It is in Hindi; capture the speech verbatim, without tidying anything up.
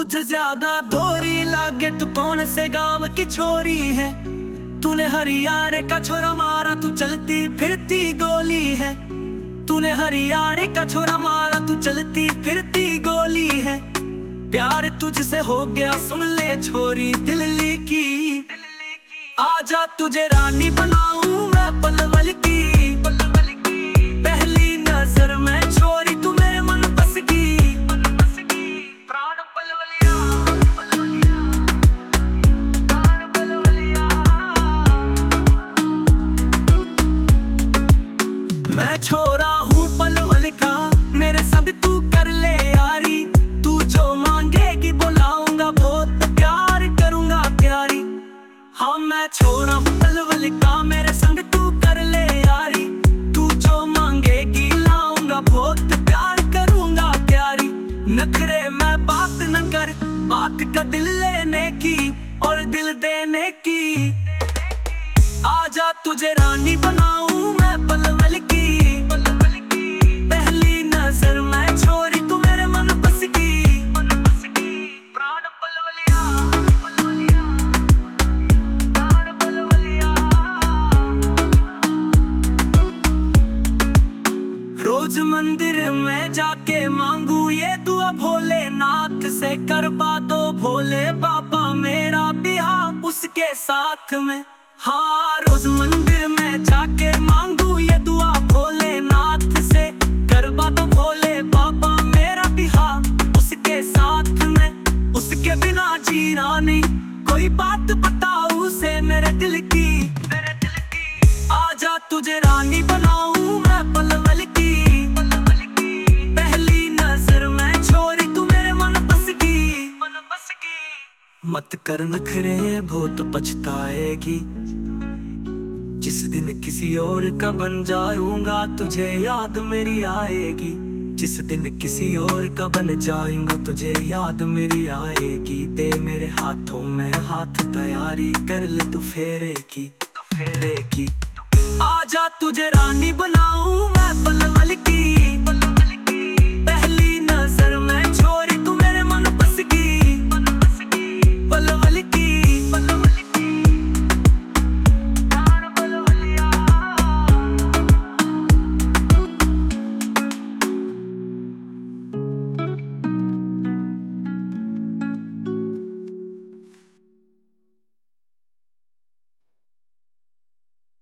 तुझे ज्यादा दोरी लागे, तू कौन से गांव की छोरी है। तूने हरियाणा का छोरा मारा, तू चलती फिरती गोली है। तूने हरियाणा का छोरा मारा, तू चलती फिरती गोली है। प्यार तुझसे हो गया सुन ले छोरी दिल्ली की। आजा तुझे रानी बनाऊं मैं पलवल की। पहली नजर में छोरी तू मेरे मन बस गई। प्राण पलवलिया, प्राण पलवलिया। मैं छोरा हूँ पलवल का, मेरे सब तू कर ले यारी। तू जो मांगेगी बुलाऊंगा, बहुत प्यार करूंगा प्यारी। हाँ मैं छोरा हूँ पलवल का, मेरे संग तू कर ले यारी। तू जो मांगेगी लाऊंगा, बहुत प्यार करूंगा प्यारी। नखरे मैं बात न कर, बात का दिल लेने की और दिल देने की। आजा तुझे रानी बनाऊं मैं पलवल की। पहली नजर में छोरी तू मेरे मन बस गई। प्राण पलवलिया, प्राण पलवलिया। रोज मंदिर में जाके मांगू ये दुआ भोलेनाथ से, करवा दो भोले बाबा मेरा बिहार उसके साथ में। हाँ रोज मंदिर में जाके मांगू ये दुआ भोलेनाथ से, करवा दो भोले बाबा मेरा बिहार उसके साथ में। उसके बिना जीना नहीं, कोई बात बताओ उसे मेरे दिल की, मेरे दिल की। आजा तुझे रानी बनाऊं मैं पलवल की। पहली नजर में छोरी तू मेरे मन बस गई, मन बस गई। मत कर नखरे बहुत पछताएगी, जिस दिन किसी और का बन जाऊंगा तुझे याद मेरी आएगी। जिस दिन किसी और का बन जाऊंगा तुझे याद मेरी आएगी। दे मेरे हाथों में हाथ, तैयारी कर ले तू फेरे की, फेरे की। आजा तुझे रानी बनाऊं मैं पलवल की।